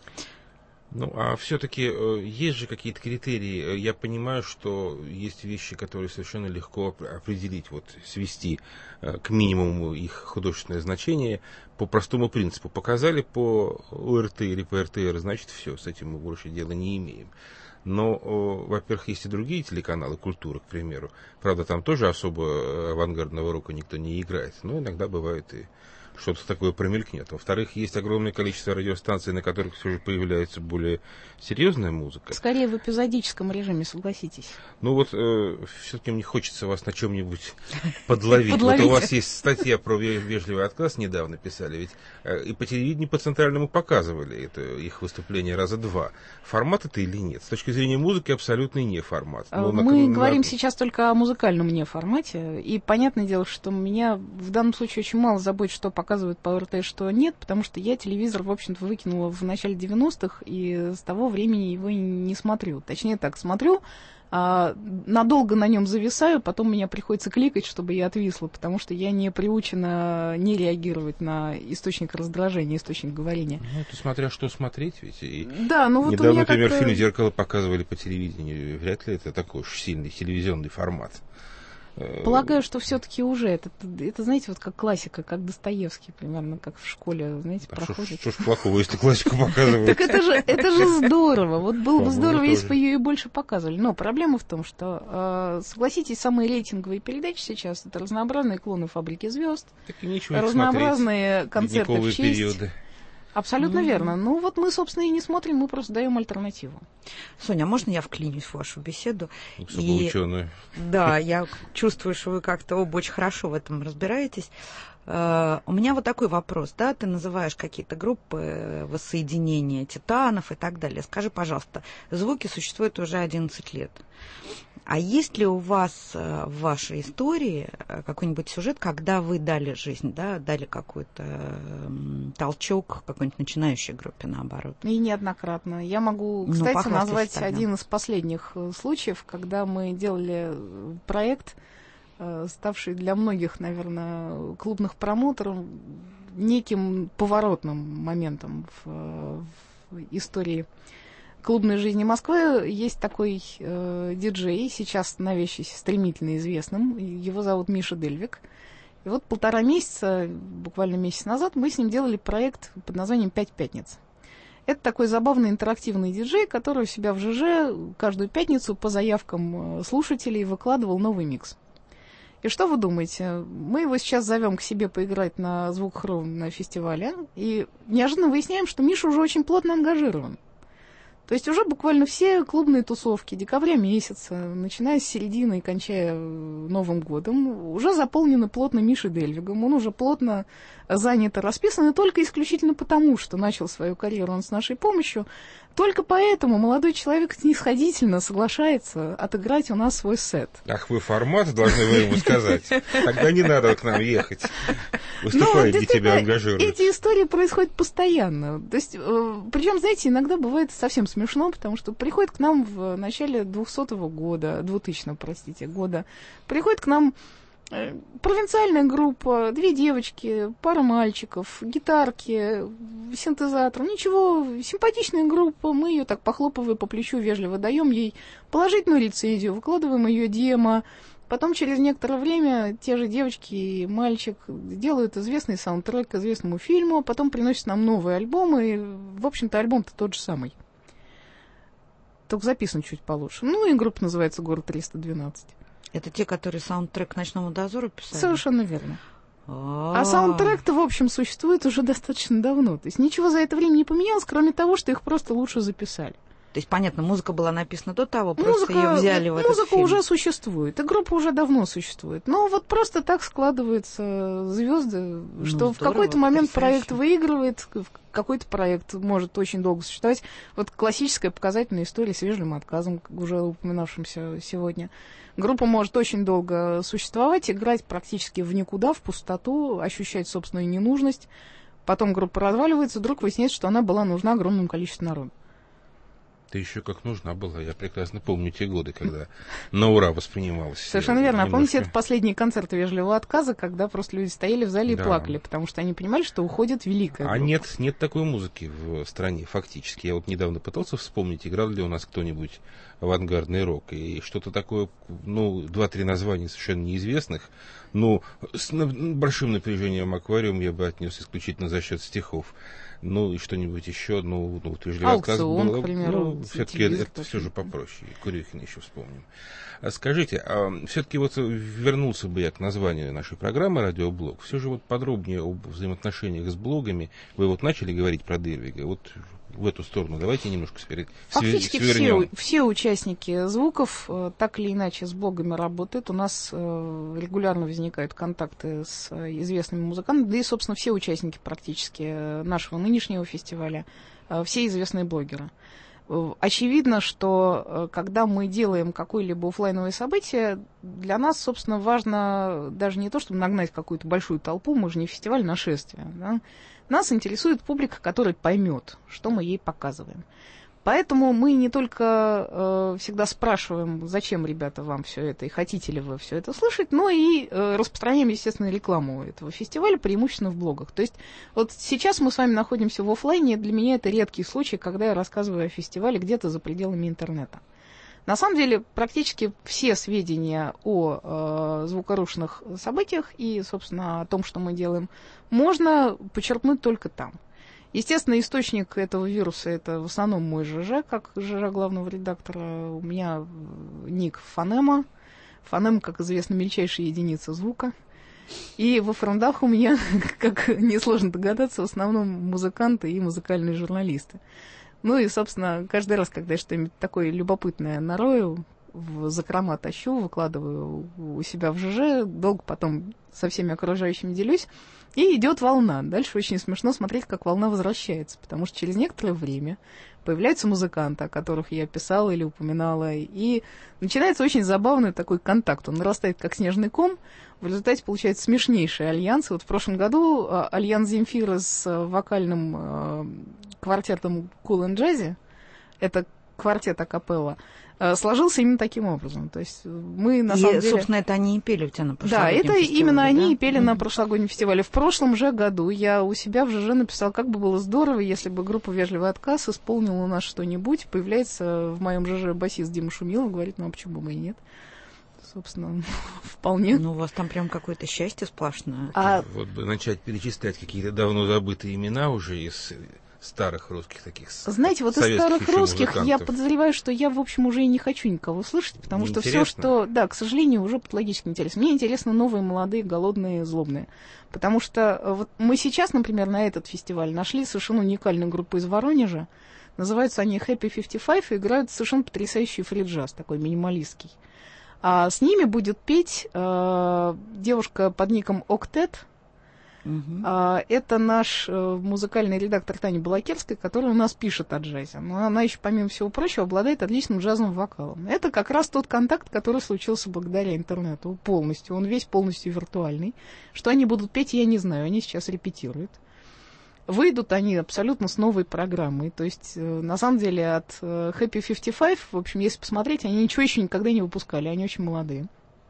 Ну, а все-таки э, есть же какие-то критерии. Я понимаю, что есть вещи, которые совершенно легко определить, вот свести э, к минимуму их художественное значение по простому принципу. Показали по ОРТ или по эр тэ эр, значит, все, с этим мы больше дела не имеем. Но, э, во-первых, есть и другие телеканалы культуры, к примеру. Правда, там тоже особо авангардного рока никто не играет, но иногда бывает и что-то такое промелькнет. Во-вторых, есть огромное количество радиостанций, на которых все же появляется более серьезная музыка. Скорее в эпизодическом режиме, согласитесь. Ну вот, э, все-таки мне хочется вас на чем-нибудь подловить. Вот у вас есть статья про вежливый отказ, недавно писали, ведь э, и по телевидению, по центральному показывали это, их выступление раза два. Формат это или нет? С точки зрения музыки абсолютный не формат. Но Мы на... говорим сейчас только о музыкальном не формате, и понятное дело, что меня в данном случае очень мало заботит, что показывают по ОРТ, что нет, потому что я телевизор, в общем-то, выкинула в начале девяностых, и с того времени его не смотрю. Точнее так, смотрю, а, надолго на нем зависаю, потом меня приходится кликать, чтобы я отвисла, потому что я не приучена не реагировать на источник раздражения, источник говорения. Ну, это смотря что смотреть, ведь. И да, ну вот недавно, у меня например, как-то... фильм «Зеркало» показывали по телевидению. Вряд ли это такой уж сильный телевизионный формат. Полагаю, что все-таки уже это, это, знаете, вот как классика, как Достоевский, примерно, как в школе, знаете, а проходит. Что ж плохого, если классику показывают? Так это же, это же здорово. Вот было бы здорово, если бы ее и больше показывали. Но проблема в том, что, согласитесь, самые рейтинговые передачи сейчас это разнообразные клоны «Фабрики звезд», разнообразные концерты в честь. Абсолютно mm-hmm. верно. Ну вот мы, собственно, и не смотрим, мы просто даем альтернативу. Соня, а можно я вклинюсь в вашу беседу? Особо и... ученые. Да, я чувствую, что вы как-то оба очень хорошо в этом разбираетесь. Uh, у меня вот такой вопрос, да, ты называешь какие-то группы воссоединения титанов и так далее. Скажи, пожалуйста, звуки существуют уже одиннадцать лет. А есть ли у вас в вашей истории какой-нибудь сюжет, когда вы дали жизнь, да, дали какой-то толчок какой-нибудь начинающей группе, наоборот? И неоднократно. Я могу, кстати, ну, назвать тогда. один из последних случаев, когда мы делали проект, ставший для многих, наверное, клубных промоутеров неким поворотным моментом в, в истории клубной жизни Москвы. Есть такой э, диджей, сейчас становящийся стремительно известным. Его зовут Миша Дельвик. И вот полтора месяца, буквально месяц назад, мы с ним делали проект под названием «Пять пятниц». Это такой забавный интерактивный диджей, который у себя в ЖЖ каждую пятницу по заявкам слушателей выкладывал новый микс. И что вы думаете? Мы его сейчас зовем к себе поиграть на Звук РУ на фестивале, и неожиданно выясняем, что Миша уже очень плотно ангажирован. То есть уже буквально все клубные тусовки декабря месяца, начиная с середины и кончая Новым годом, уже заполнены плотно Мишей Дельвигом. Он уже плотно занят и расписан, и только исключительно потому, что начал свою карьеру он с нашей помощью. Только поэтому молодой человек снисходительно соглашается отыграть у нас свой сет. Ах, вы формат, должны вы ему сказать. Тогда не надо к нам ехать. Выступает, где тебя ангажируют. Эти истории происходят постоянно. То есть, причем, знаете, иногда бывает совсем смешно, потому что приходит к нам в начале двухсотого года, двухтысячного, простите, года, приходит к нам провинциальная группа, две девочки, пара мальчиков, гитарки, синтезатор. Ничего, симпатичная группа. Мы ее так, похлопывая по плечу, вежливо даем ей положительную рецензию, выкладываем ее демо. Потом через некоторое время те же девочки и мальчик делают известный саундтрек к известному фильму, потом приносят нам новые альбомы. И, в общем-то, альбом-то тот же самый. Только записан чуть получше. Ну и группа называется «Город триста двенадцать». Это те, которые саундтрек к «Ночному дозору» писали? Совершенно верно. А саундтрек-то, в общем, существует уже достаточно давно. То есть ничего за это время не поменялось, кроме того, что их просто лучше записали. То есть, понятно, музыка была написана до того, просто музыка, ее взяли в этот Музыка фильм. уже существует, и группа уже давно существует. Но вот просто так складываются звезды, ну, что здорово, в какой-то момент потрясающе. Проект выигрывает, какой-то проект может очень долго существовать. Вот классическая показательная история с вежливым отказом, уже упоминавшимся сегодня. Группа может очень долго существовать, играть практически в никуда, в пустоту, ощущать собственную ненужность. Потом группа разваливается, вдруг выясняется, что она была нужна огромному количеству народу. Ты еще как нужна была. Я прекрасно помню те годы, когда на ура воспринималось. Совершенно верно. А помните, это последний концерт вежливого отказа, когда просто люди стояли в зале да. и плакали, потому что они понимали, что уходит великая группа. А нет, нет такой музыки в стране, фактически. Я вот недавно пытался вспомнить, играл ли у нас кто-нибудь авангардный рок. И что-то такое, ну, два-три названия совершенно неизвестных. Ну, с большим напряжением «Аквариум» я бы отнес исключительно за счет стихов. Ну, и что-нибудь еще, ну, ну вот вежливый отказ был. К примеру, ну, все-таки это, это все же попроще. Курехина еще вспомним. А скажите, а все-таки вот вернулся бы я к названию нашей программы «Радиоблог». Все же вот подробнее об взаимоотношениях с блогами. Вы вот начали говорить про Дельвига. Вот в эту сторону давайте немножко свернем. Фактически все, все участники звуков э, так или иначе с блогами работают. У нас э, регулярно возникают контакты с э, известными музыкантами, да и, собственно, все участники практически э, нашего нынешнего фестиваля, э, все известные блогеры. Э, очевидно, что э, когда мы делаем какое-либо офлайновое событие, для нас, собственно, важно даже не то, чтобы нагнать какую-то большую толпу, мы же не фестиваль нашествия, да? Нас интересует публика, которая поймет, что мы ей показываем. Поэтому мы не только э, всегда спрашиваем, зачем, ребята, вам все это, и хотите ли вы все это слышать, но и э, распространяем, естественно, рекламу этого фестиваля, преимущественно в блогах. То есть вот сейчас мы с вами находимся в офлайне, для меня это редкий случай, когда я рассказываю о фестивале где-то за пределами интернета. На самом деле, практически все сведения о э, звукорушных событиях и, собственно, о том, что мы делаем, можно почерпнуть только там. Естественно, источник этого вируса – это в основном мой ЖЖ, как ЖЖ главного редактора. У меня ник Фонема. Фонема, как известно, мельчайшая единица звука. И во френдах у меня, как несложно догадаться, в основном музыканты и музыкальные журналисты. Ну и, собственно, каждый раз, когда я что-нибудь такое любопытное нарою, в закрома тащу, выкладываю у себя в ЖЖ, долго потом со всеми окружающими делюсь, и идет волна. Дальше очень смешно смотреть, как волна возвращается, потому что через некоторое время появляются музыканты, о которых я писала или упоминала, и начинается очень забавный такой контакт. Он нарастает как снежный ком, в результате получается смешнейший альянс. Вот в прошлом году альянс Земфира с вокальным квартетом Cool and Jazzy, это квартет акапелла, сложился именно таким образом. То есть мы, на и, самом деле... собственно, это они и пели у тебя на прошлогоднем фестивале. Да, это фестивале, именно да? они и пели mm-hmm. на прошлогоднем фестивале. В прошлом же году я у себя в ЖЖ написала, как бы было здорово, если бы группа «Вежливый отказ» исполнила у нас что-нибудь. Появляется в моем ЖЖ басист Дима Шумилов, говорит, ну а почему бы и нет? Собственно, вполне. Ну, у вас там прям какое-то счастье сплошное. А... Вот бы начать перечислять какие-то давно забытые имена уже из... старых русских таких. Знаете, вот из старых русских я подозреваю, что я, в общем, уже и не хочу никого слышать, потому что все, что, да, к сожалению, уже патологически интересно. Мне интересны новые, молодые, голодные, злобные. Потому что вот мы сейчас, например, на этот фестиваль нашли совершенно уникальную группу из Воронежа. Называются они Happy пятьдесят пять и играют совершенно потрясающий фри-джаз, такой минималистский. А с ними будет петь э, девушка под ником Октет. Uh-huh. А, это наш э, музыкальный редактор Таня Балакерская, которая у нас пишет о джазе. Но она еще, помимо всего прочего, обладает отличным джазовым вокалом. Это как раз тот контакт, который случился благодаря интернету полностью. Он весь полностью виртуальный. Что они будут петь, я не знаю. Они сейчас репетируют. Выйдут они абсолютно с новой программой. То есть, э, на самом деле, от э, Happy пятьдесят пять, в общем, если посмотреть, они ничего еще никогда не выпускали. Они очень молодые.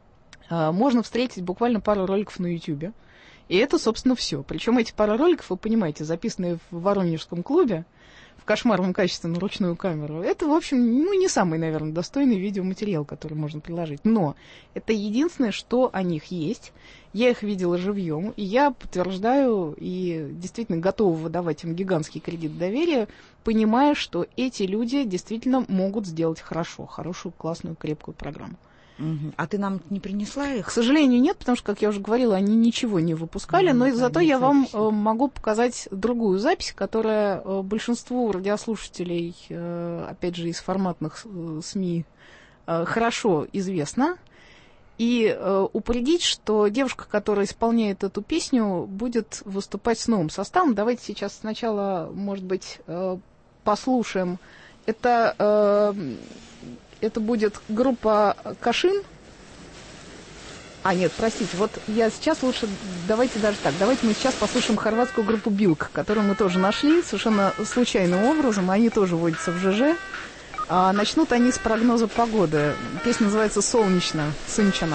А, можно встретить буквально пару роликов на Ютьюбе. И это, собственно, все. Причем эти пара роликов, вы понимаете, записанные в Воронежском клубе, в кошмарном качестве на ручную камеру, это, в общем, ну, не самый, наверное, достойный видеоматериал, который можно приложить. Но это единственное, что о них есть. Я их видела живьем, и я подтверждаю и действительно готова выдавать им гигантский кредит доверия, понимая, что эти люди действительно могут сделать хорошо, хорошую, классную, крепкую программу. Угу. А ты нам не принесла их? К сожалению, нет, потому что, как я уже говорила, они ничего не выпускали, mm, но да, зато я вам э, могу показать другую запись, которая э, большинству радиослушателей, э, опять же, из форматных э, СМИ э, хорошо известна. И э, упредить, что девушка, которая исполняет эту песню, будет выступать с новым составом. Давайте сейчас сначала, может быть, э, послушаем. Это... Э, Это будет группа Кашин. А, нет, простите, вот я сейчас лучше... Давайте даже так. Давайте мы сейчас послушаем хорватскую группу Билк, которую мы тоже нашли совершенно случайным образом. Они тоже водятся в ЖЖ. А начнут они с прогноза погоды. Песня называется «Солнечно», «Сынчано».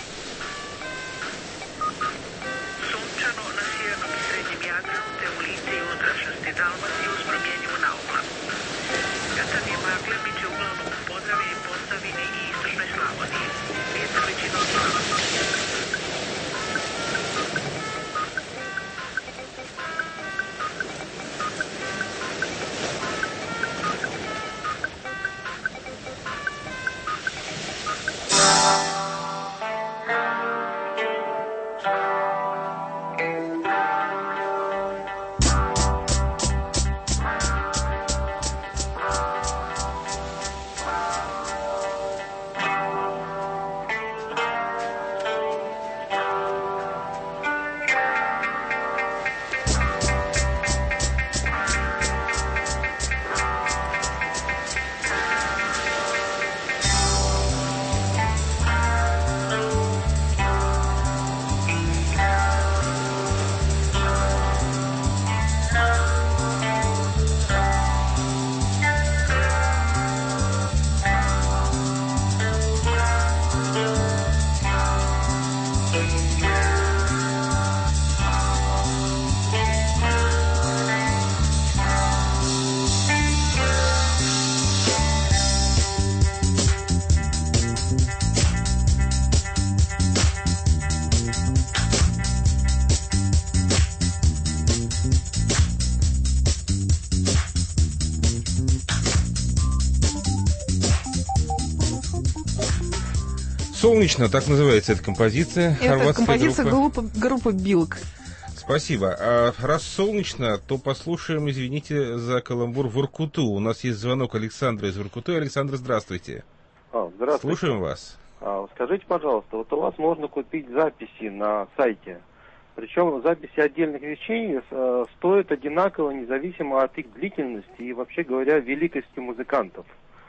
«Солнечно», так называется эта композиция. Это композиция группа. группы, группы Билк. Спасибо. А раз солнечно, то послушаем, извините за каламбур, Воркуту. У нас есть звонок Александра из Воркуты. Александр, здравствуйте. А, здравствуйте. Слушаем вас. А, скажите, пожалуйста, вот у вас можно купить записи на сайте. Причем записи отдельных вещей э, стоят одинаково, независимо от их длительности и, вообще говоря, великости музыкантов.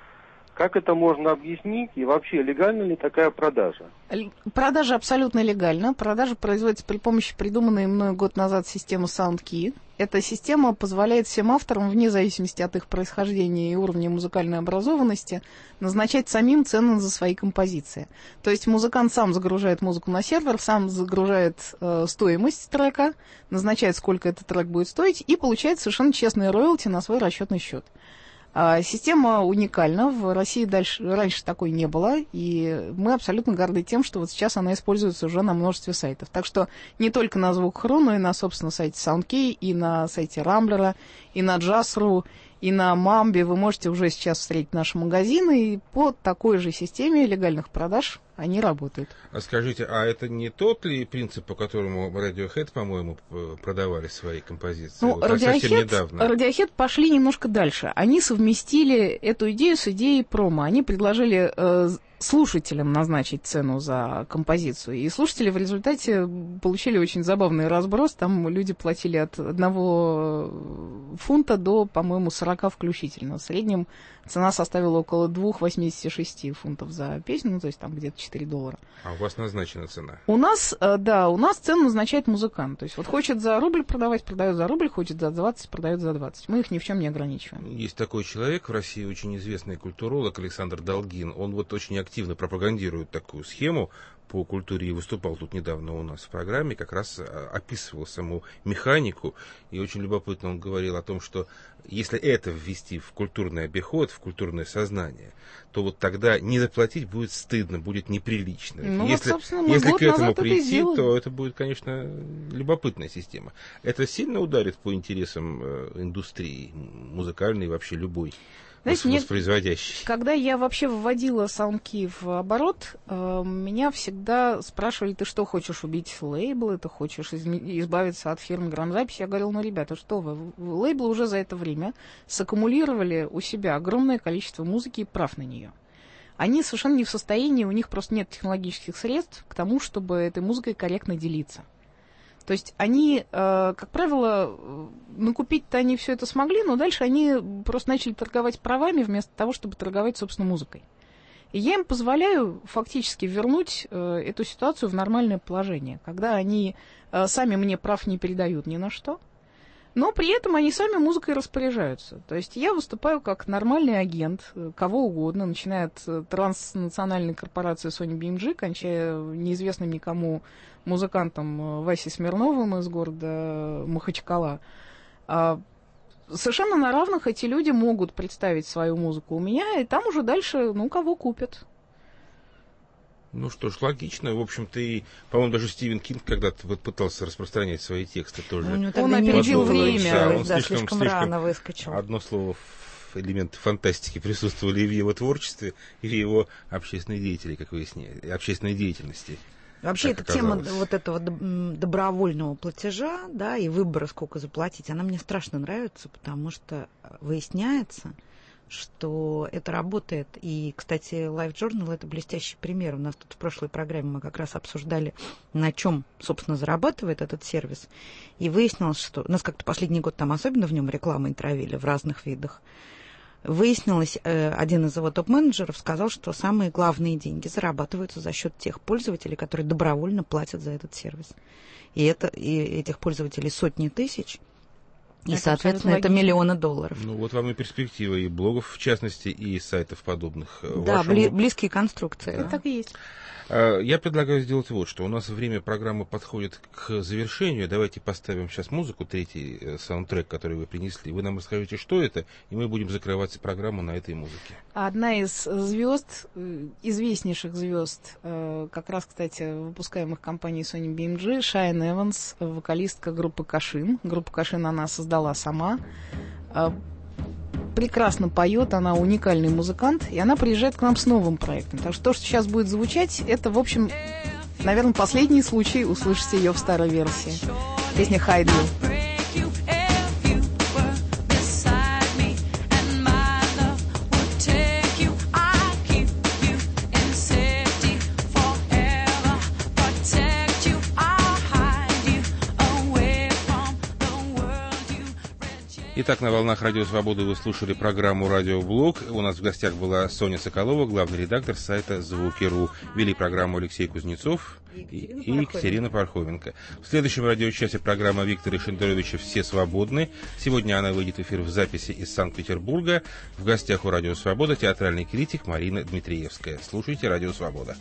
Как это можно объяснить и вообще легальна ли такая продажа? Продажа абсолютно легальна. Продажа производится при помощи придуманной мной год назад системы SoundKey. Эта система позволяет всем авторам, вне зависимости от их происхождения и уровня музыкальной образованности, назначать самим цены за свои композиции. То есть музыкант сам загружает музыку на сервер, сам загружает э, стоимость трека, назначает, сколько этот трек будет стоить, и получает совершенно честные роялти на свой расчетный счет. Система уникальна, в России дальше, раньше такой не было, и мы абсолютно горды тем, что вот сейчас она используется уже на множестве сайтов. Так что не только на Звук.ру, но и на, собственно, сайте SoundKey, и на сайте Рамблера, и на джаз точка ру, и на Мамбе вы можете уже сейчас встретить наши магазины, и по такой же системе легальных продаж они работают. А скажите, а это не тот ли принцип, по которому Radiohead, по-моему, продавали свои композиции? Ну, вот Radiohead, совсем недавно. Radiohead пошли немножко дальше. Они совместили эту идею с идеей промо. Они предложили э, слушателям назначить цену за композицию. И слушатели в результате получили очень забавный разброс. Там люди платили от одного фунта до, по-моему, сорока включительно. В среднем цена составила около две восемьдесят шесть фунтов за песню, ну, то есть там где-то четыре доллара. А у вас назначена цена? У нас, да, у нас цену назначает музыкант. То есть вот хочет за рубль продавать, продает за рубль, хочет за двадцать, продает за двадцать. Мы их ни в чем не ограничиваем. Есть такой человек в России, очень известный культуролог Александр Долгин. Он вот очень активно пропагандирует такую схему по культуре и выступал тут недавно у нас в программе, как раз описывал саму механику, и очень любопытно он говорил о том, что если это ввести в культурный обиход, в культурное сознание, то вот тогда не заплатить будет стыдно, будет неприлично. Ну, если вот, если к этому прийти, это то это будет, конечно, любопытная система. Это сильно ударит по интересам э, индустрии, музыкальной и вообще любой. Знаете, мне, воспроизводящий. Когда я вообще вводила саундки в оборот, э, меня всегда спрашивали, ты что, хочешь убить лейблы, ты хочешь из, избавиться от фирмы грамзаписи? Я говорила, ну, ребята, что вы, лейблы уже за это время саккумулировали у себя огромное количество музыки и прав на нее. Они совершенно не в состоянии, у них просто нет технологических средств к тому, чтобы этой музыкой корректно делиться. То есть они, э, как правило, накупить-то они все это смогли, но дальше они просто начали торговать правами вместо того, чтобы торговать, собственно, музыкой. И я им позволяю фактически вернуть э, эту ситуацию в нормальное положение, когда они э, сами мне прав не передают ни на что, но при этом они сами музыкой распоряжаются. То есть я выступаю как нормальный агент кого угодно, начиная от транснациональной корпорации Sony би эм джи, кончая неизвестным никому музыкантом Васей Смирновым из города Махачкала. Совершенно на равных эти люди могут представить свою музыку у меня, и там уже дальше, ну, кого купят. Ну что ж, логично. В общем-то, и, по-моему, даже Стивен Кинг когда-то вот пытался распространять свои тексты тоже. Ну, он опередил время, да, он да, слишком, слишком, слишком рано выскочил. Одно слово, элементы фантастики присутствовали и в его творчестве, и в его общественной деятельности, как выясняется, общественной деятельности. Вообще, эта тема вот этого добровольного платежа, да, и выбора, сколько заплатить, она мне страшно нравится, потому что выясняется, что это работает. И, кстати, Life Journal — это блестящий пример. У нас тут в прошлой программе мы как раз обсуждали, на чем, собственно, зарабатывает этот сервис. И выяснилось, что... У нас как-то последний год там особенно в нем рекламой травили в разных видах. Выяснилось, один из его топ-менеджеров сказал, что самые главные деньги зарабатываются за счет тех пользователей, которые добровольно платят за этот сервис. И, это, и этих пользователей сотни тысяч. И, это, соответственно, это миллионы долларов. Ну, вот вам и перспектива и блогов, в частности, и сайтов подобных. Да, вашему... бли- близкие конструкции. Это да. Так и есть. Я предлагаю сделать вот что. У нас время программы подходит к завершению. Давайте поставим сейчас музыку, третий саундтрек, который вы принесли. Вы нам расскажете, что это, и мы будем закрывать программу на этой музыке. Одна из звезд, известнейших звезд, как раз, кстати, выпускаемых компанией Sony би эм джи, Шайн Эванс, вокалистка группы Кашин. Группу Кашин она создала сама. Прекрасно поет, она уникальный музыкант, и она приезжает к нам с новым проектом. Так что то, что сейчас будет звучать, это, в общем, наверное, последний случай услышать ее в старой версии. Песня «Hide You». Итак, на волнах Радио Свободы вы слушали программу «Радиоблог». У нас в гостях была Соня Соколова, главный редактор сайта «Звуки.ру». Вели программу Алексей Кузнецов и, и Екатерина Пархоменко. В следующем радиочасе программа Виктора Шендеровича «Все свободны». Сегодня она выйдет в эфир в записи из Санкт-Петербурга. В гостях у Радио Свобода театральный критик Марина Дмитриевская. Слушайте Радио Свобода.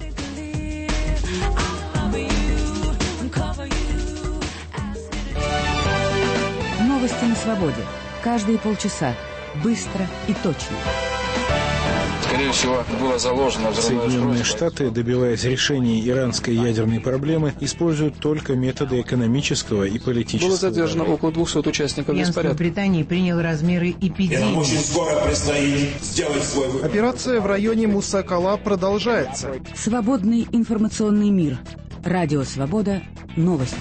Новости на свободе. Каждые полчаса. Быстро и точно. Скорее всего, было заложено взрывное устройство. Соединенные Штаты, добиваясь решения иранской ядерной проблемы, используют только методы экономического и политического. Было задержано около двухсот участников беспорядка. Британии принял размеры эпидемии. Очень скоро предстоит сделать свой выбор. Операция в районе Мусакала продолжается. Свободный информационный мир. Радио Свобода. Новости.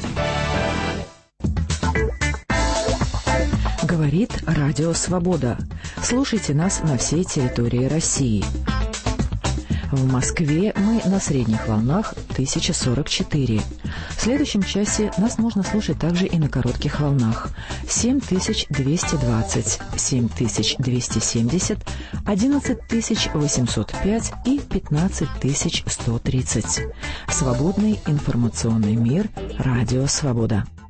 Говорит Радио Свобода. Слушайте нас на всей территории России. В Москве мы на средних волнах тысяча сорок четыре. В следующем часе нас можно слушать также и на коротких волнах семь тысяч двести двадцать, семь тысяч двести семьдесят, одиннадцать тысяч восемьсот пять и пятнадцать тысяч сто тридцать. Свободный информационный мир. Радио Свобода.